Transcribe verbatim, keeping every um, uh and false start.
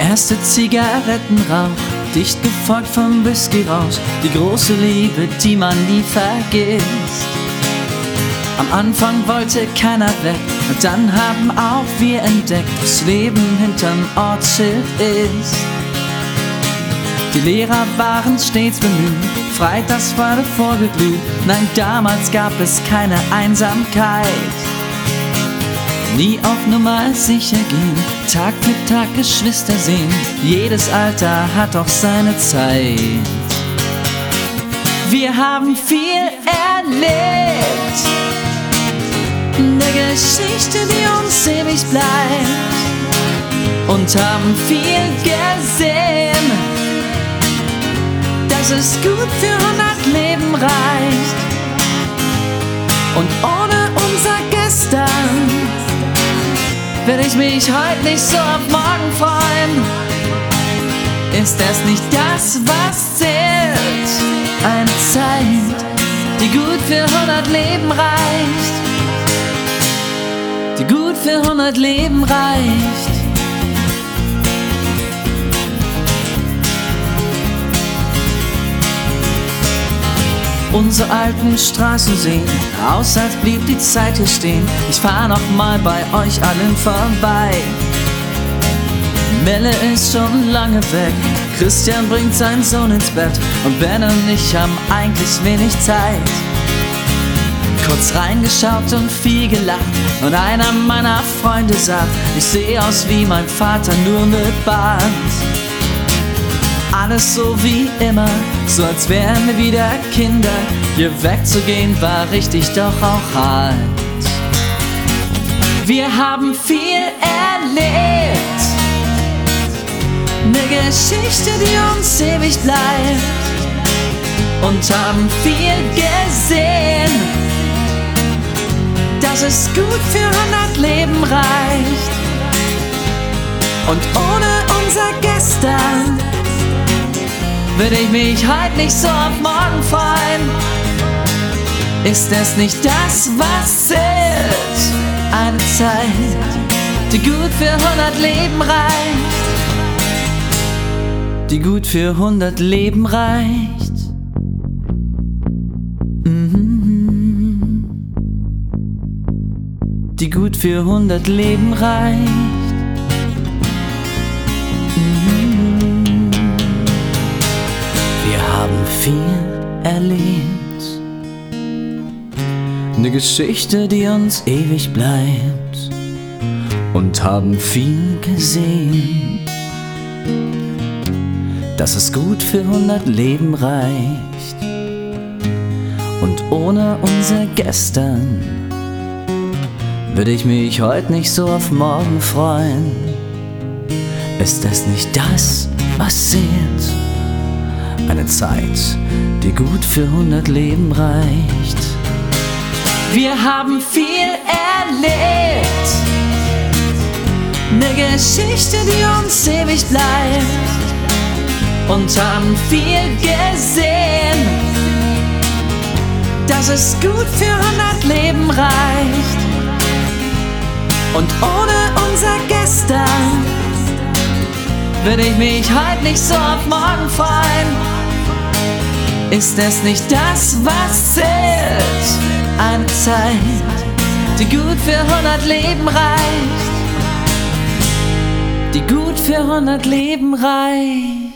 erste Zigarettenrauch, dicht gefolgt vom Whisky-Rausch, die große Liebe, die man nie vergisst. Am Anfang wollte keiner weg, und dann haben auch wir entdeckt, was Leben hinterm Ortsschild ist. Die Lehrer waren stets bemüht, freitags war der vorgeglüht. Nein, damals gab es keine Einsamkeit. Nie auf Nummer sicher gehen, Tag für Tag Geschwister sehen. Jedes Alter hat auch seine Zeit. Wir haben viel erlebt, eine Geschichte, die uns ewig bleibt, und haben viel gesehen, dass es gut für hundert Leben reicht. Und ohne unser Gestern will ich mich heute nicht so auf morgen freuen. Ist es nicht das, was zählt? Eine Zeit, die gut für hundert Leben reicht. Die gut für hundert Leben reicht. Unsere alten Straßen sehen aus, als blieb die Zeit hier stehen. Ich fahr noch mal bei euch allen vorbei. Melle ist schon lange weg, Christian bringt seinen Sohn ins Bett, und Ben und ich haben eigentlich wenig Zeit. Kurz reingeschaut und viel gelacht, und einer meiner Freunde sagt, ich sehe aus wie mein Vater, nur mit Bart. Alles so wie immer, so als wären wir wieder Kinder. Hier wegzugehen war richtig, doch auch hart. Wir haben viel erlebt, eine Geschichte, die uns ewig bleibt, und haben viel gesehen, dass es gut für hundert Leben reicht. Und ohne unser Gestern würde ich mich heute nicht so auf morgen freuen. Ist es nicht das, was zählt? Eine Zeit, die gut für hundert Leben reicht. Die gut für hundert Leben reicht. Mhm. Die gut für hundert Leben reicht. Viel erlebt, eine Geschichte, die uns ewig bleibt, und haben viel gesehen, dass es gut für hundert Leben reicht. Und ohne unser Gestern würde ich mich heute nicht so auf morgen freuen. Ist das nicht das, was zählt? Eine Zeit, die gut für hundert Leben reicht. Wir haben viel erlebt, eine Geschichte, die uns ewig bleibt, und haben viel gesehen, dass es gut für hundert Leben reicht. Und ohne unser Gestern würde ich mich heute nicht so auf morgen freuen. Ist es nicht das, was zählt? Eine Zeit, die gut für hundert Leben reicht. Die gut für hundert Leben reicht.